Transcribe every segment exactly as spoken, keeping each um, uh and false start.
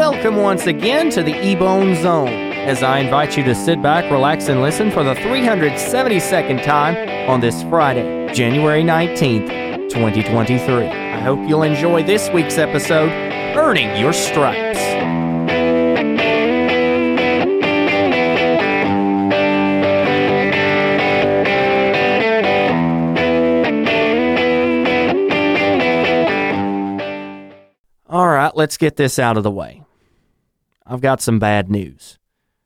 welcome once again to the E-Bone Zone, as I invite you to sit back, relax, and listen for the three hundred seventy-second time on this Friday, January nineteenth, twenty twenty-three. I hope you'll enjoy this week's episode, Earning Your Stripes. All right, let's get this out of the way. I've got some bad news.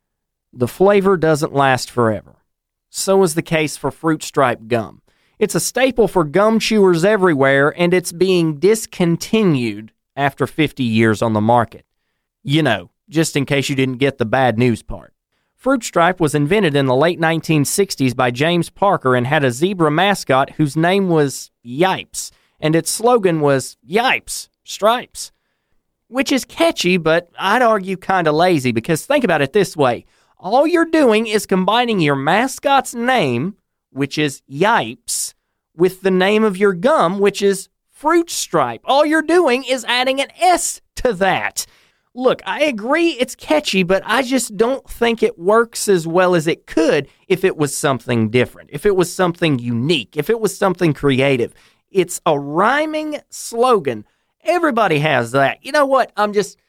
The flavor doesn't last forever. So is the case for Fruit Stripe gum. It's a staple for gum chewers everywhere, and it's being discontinued after fifty years on the market. You know, just in case you didn't get the bad news part. Fruit Stripe was invented in the late nineteen sixties by James Parker and had a zebra mascot whose name was Yipes, and its slogan was Yipes, Stripes. Which is catchy, but I'd argue kind of lazy, because think about it this way. All you're doing is combining your mascot's name, which is Yipes, with the name of your gum, which is Fruit Stripe. All you're doing is adding an S to that. Look, I agree it's catchy, but I just don't think it works as well as it could if it was something different, if it was something unique, if it was something creative. It's a rhyming slogan. Everybody has that. You know what? I'm just,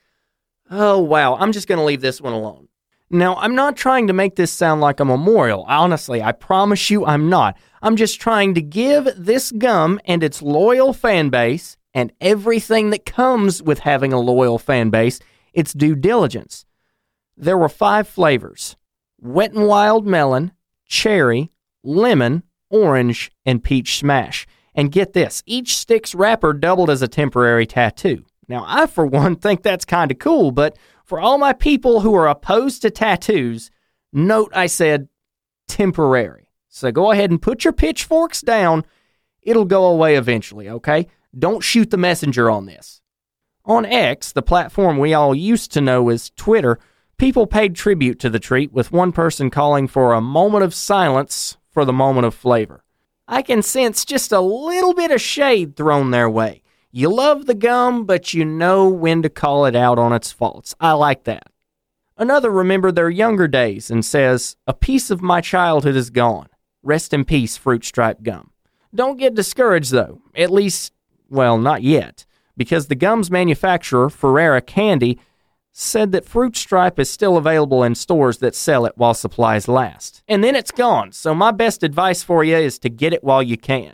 oh, wow. I'm just going to leave this one alone. Now, I'm not trying to make this sound like a memorial. Honestly, I promise you I'm not. I'm just trying to give this gum and its loyal fan base, and everything that comes with having a loyal fan base, its due diligence. There were five flavors: Wet n Wild Melon, Cherry, Lemon, Orange, and Peach Smash. And get this, each stick's wrapper doubled as a temporary tattoo. Now, I, for one, think that's kind of cool, but for all my people who are opposed to tattoos, note I said temporary. So go ahead and put your pitchforks down. It'll go away eventually, okay? Don't shoot the messenger on this. On X, the platform we all used to know as Twitter, people paid tribute to the treat, with one person calling for a moment of silence for the moment of flavor. I can sense just a little bit of shade thrown their way. You love the gum, but you know when to call it out on its faults. I like that. Another remembered their younger days and says, "A piece of my childhood is gone. Rest in peace, Fruit Stripe gum." Don't get discouraged, though. At least, well, not yet. Because the gum's manufacturer, Ferrera Candy, said that Fruit Stripe is still available in stores that sell it while supplies last. And then it's gone, so my best advice for you is to get it while you can.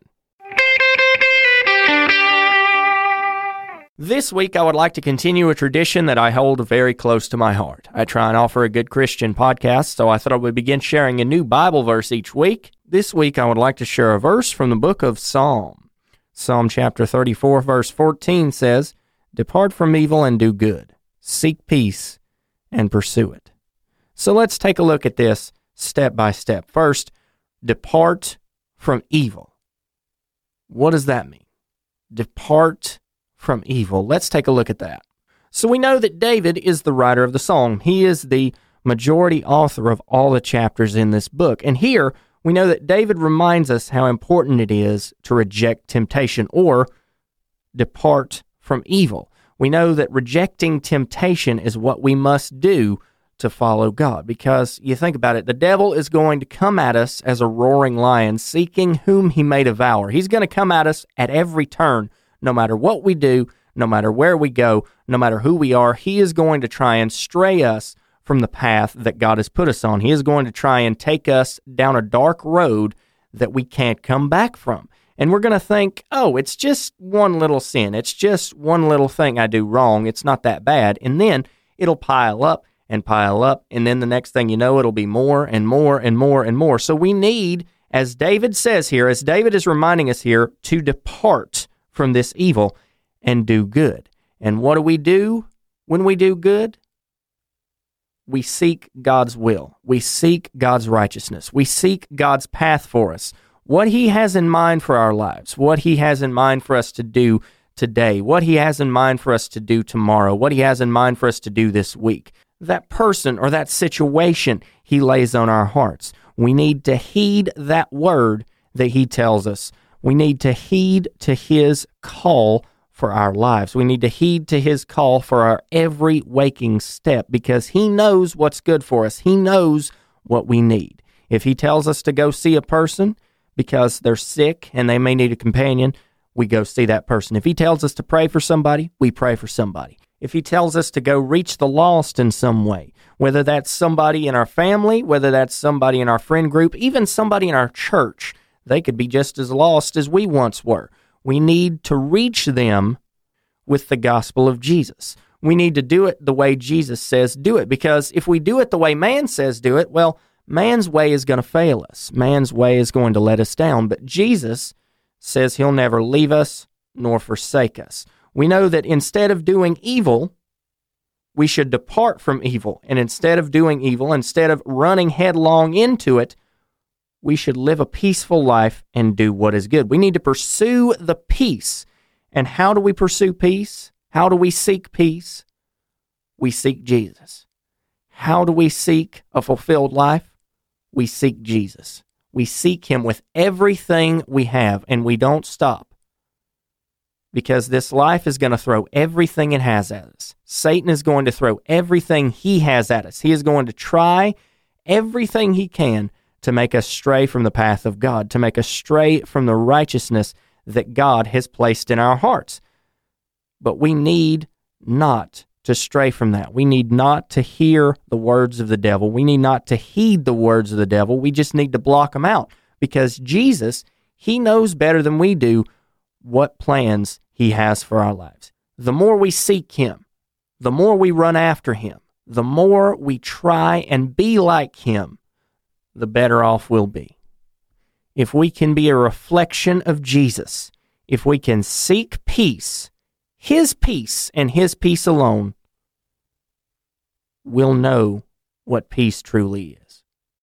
This week, I would like to continue a tradition that I hold very close to my heart. I try and offer a good Christian podcast, so I thought I would begin sharing a new Bible verse each week. This week, I would like to share a verse from the book of Psalm. Psalm chapter thirty-four, verse fourteen says, "Depart from evil and do good. Seek peace and pursue it." So let's take a look at this step by step. First, depart from evil. What does that mean? Depart from evil. Let's take a look at that. So we know that David is the writer of the psalm. He is the majority author of all the chapters in this book. And here we know that David reminds us how important it is to reject temptation or depart from evil. We know that rejecting temptation is what we must do to follow God, because you think about it, the devil is going to come at us as a roaring lion, seeking whom he may devour. He's going to come at us at every turn, no matter what we do, no matter where we go, no matter who we are. He is going to try and stray us from the path that God has put us on. He is going to try and take us down a dark road that we can't come back from. And we're going to think, oh, it's just one little sin. It's just one little thing I do wrong. It's not that bad. And then it'll pile up and pile up. And then the next thing you know, it'll be more and more and more and more. So we need, as David says here, as David is reminding us here, to depart from this evil and do good. And what do we do when we do good? We seek God's will. We seek God's righteousness. We seek God's path for us. What he has in mind for our lives, what he has in mind for us to do today, what he has in mind for us to do tomorrow, what he has in mind for us to do this week. That person or that situation he lays on our hearts. We need to heed that word that he tells us. We need to heed to his call for our lives. We need to heed to his call for our every waking step because he knows what's good for us. He knows what we need. If he tells us to go see a person because they're sick and they may need a companion, we go see that person. If he tells us to pray for somebody, we pray for somebody. If he tells us to go reach the lost in some way, whether that's somebody in our family, whether that's somebody in our friend group, even somebody in our church, they could be just as lost as we once were. We need to reach them with the gospel of Jesus. We need to do it the way Jesus says do it, because if we do it the way man says do it, well, man's way is going to fail us. Man's way is going to let us down, but Jesus says he'll never leave us nor forsake us. We know that instead of doing evil, we should depart from evil, and instead of doing evil, instead of running headlong into it, we should live a peaceful life and do what is good. We need to pursue the peace. And how do we pursue peace? How do we seek peace? We seek Jesus. How do we seek a fulfilled life? We seek Jesus. We seek him with everything we have, and we don't stop. Because this life is going to throw everything it has at us. Satan is going to throw everything he has at us. He is going to try everything he can to make us stray from the path of God, to make us stray from the righteousness that God has placed in our hearts. But we need not to stray from that. We need not to hear the words of the devil. We need not to heed the words of the devil. We just need to block them out, because Jesus, he knows better than we do what plans he has for our lives. The more we seek him, the more we run after him, the more we try and be like him, the better off we'll be. If we can be a reflection of Jesus, if we can seek peace, his peace and his peace alone, we'll know what peace truly is.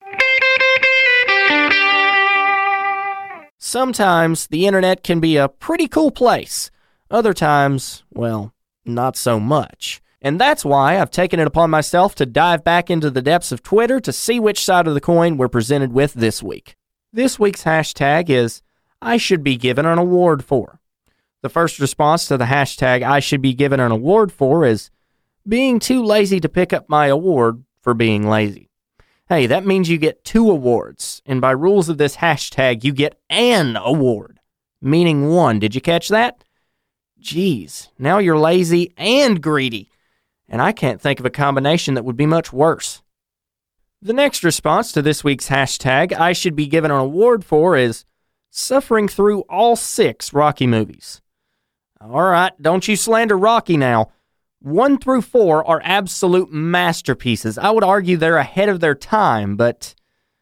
Sometimes the internet can be a pretty cool place. Other times, well, not so much. And that's why I've taken it upon myself to dive back into the depths of Twitter to see which side of the coin we're presented with this week. This week's hashtag is, I should be given an award for. The first response to the hashtag, I should be given an award for, is being too lazy to pick up my award for being lazy. Hey, that means you get two awards, and by rules of this hashtag, you get an award, meaning one. Did you catch that? Geez, now you're lazy and greedy. And I can't think of a combination that would be much worse. The next response to this week's hashtag, I should be given an award for, is suffering through all six Rocky movies. All right, don't you slander Rocky now. One through four are absolute masterpieces. I would argue they're ahead of their time, but,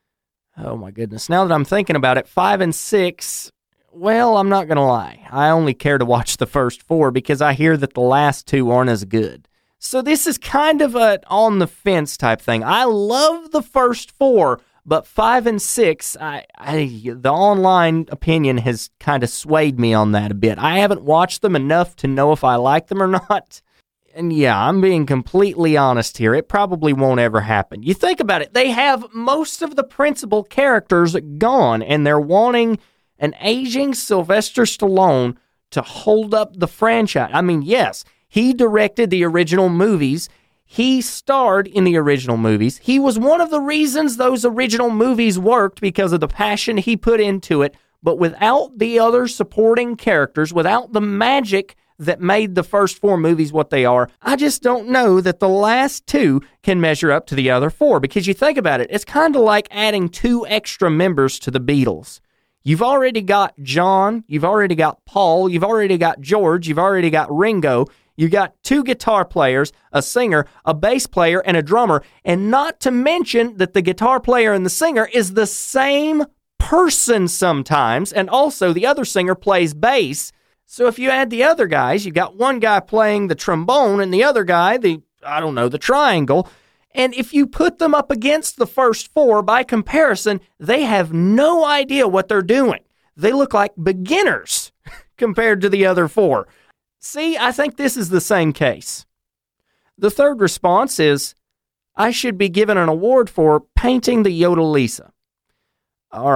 oh my goodness, now that I'm thinking about it, five and six, well, I'm not going to lie. I only care to watch the first four because I hear that the last two aren't as good. So this is kind of a on-the-fence type thing. I love the first four, but five and six, I, I, the online opinion has kind of swayed me on that a bit. I haven't watched them enough to know if I like them or not. And yeah, I'm being completely honest here. It probably won't ever happen. You think about it. They have most of the principal characters gone, and they're wanting an aging Sylvester Stallone to hold up the franchise. I mean, yes, he directed the original movies. He starred in the original movies. He was one of the reasons those original movies worked because of the passion he put into it. But without the other supporting characters, without the magic that made the first four movies what they are, I just don't know that the last two can measure up to the other four. Because you think about it, it's kind of like adding two extra members to the Beatles. You've already got John, you've already got Paul, you've already got George, you've already got Ringo. You got two guitar players, a singer, a bass player, and a drummer. And not to mention that the guitar player and the singer is the same person sometimes, and also the other singer plays bass. So if you add the other guys, you've got one guy playing the trombone and the other guy, the, I don't know, the triangle. And if you put them up against the first four, by comparison, they have no idea what they're doing. They look like beginners compared to the other four. See, I think this is the same case. The third response is, I should be given an award for painting the Yodel Lisa. All right,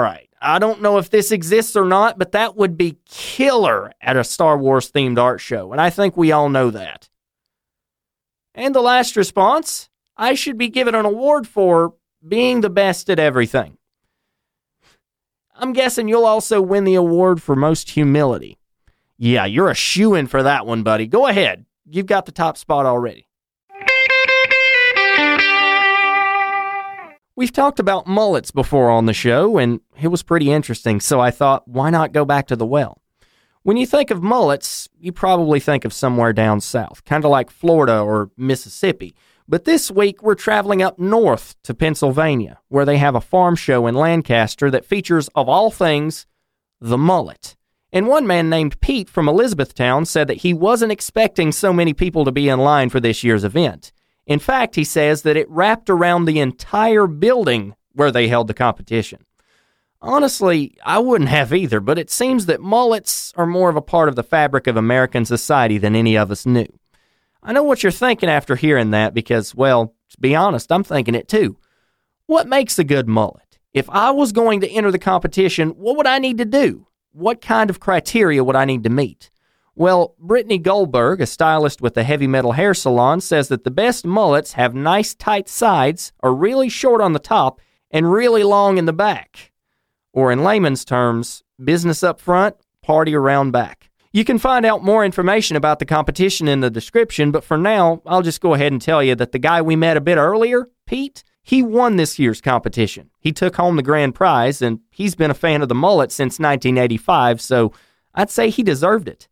I don't know if this exists or not, but that would be killer at a Star Wars-themed art show, and I think we all know that. And the last response, I should be given an award for being the best at everything. I'm guessing you'll also win the award for most humility. Yeah, you're a shoo-in for that one, buddy. Go ahead. You've got the top spot already. We've talked about mullets before on the show, and it was pretty interesting, so I thought, why not go back to the well? When you think of mullets, you probably think of somewhere down south, kind of like Florida or Mississippi. But this week, we're traveling up north to Pennsylvania, where they have a farm show in Lancaster that features, of all things, the mullet. And one man named Pete from Elizabethtown said that he wasn't expecting so many people to be in line for this year's event. In fact, he says that it wrapped around the entire building where they held the competition. Honestly, I wouldn't have either, but it seems that mullets are more of a part of the fabric of American society than any of us knew. I know what you're thinking after hearing that because, well, to be honest, I'm thinking it too. What makes a good mullet? If I was going to enter the competition, what would I need to do? What kind of criteria would I need to meet? Well, Brittany Goldberg, a stylist with the Heavy Metal Hair Salon, says that the best mullets have nice tight sides, are really short on the top, and really long in the back. Or in layman's terms, business up front, party around back. You can find out more information about the competition in the description, but for now, I'll just go ahead and tell you that the guy we met a bit earlier, Pete, he won this year's competition. He took home the grand prize, and he's been a fan of the mullet since nineteen eighty-five, so I'd say he deserved it.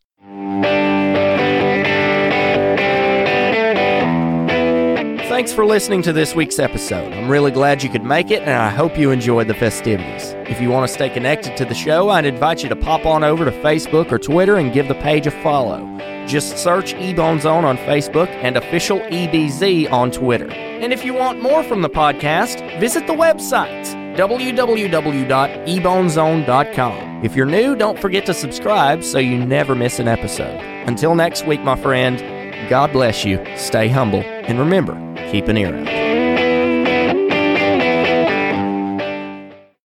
Thanks for listening to this week's episode. I'm really glad you could make it, and I hope you enjoyed the festivities. If you want to stay connected to the show, I'd invite you to pop on over to Facebook or Twitter and give the page a follow. Just search E-Bone Zone on Facebook and Official E B Z on Twitter. And if you want more from the podcast, visit the website, w w w dot e bone zone dot com. If you're new, don't forget to subscribe so you never miss an episode. Until next week, my friend, God bless you, stay humble, and remember, keep an ear out.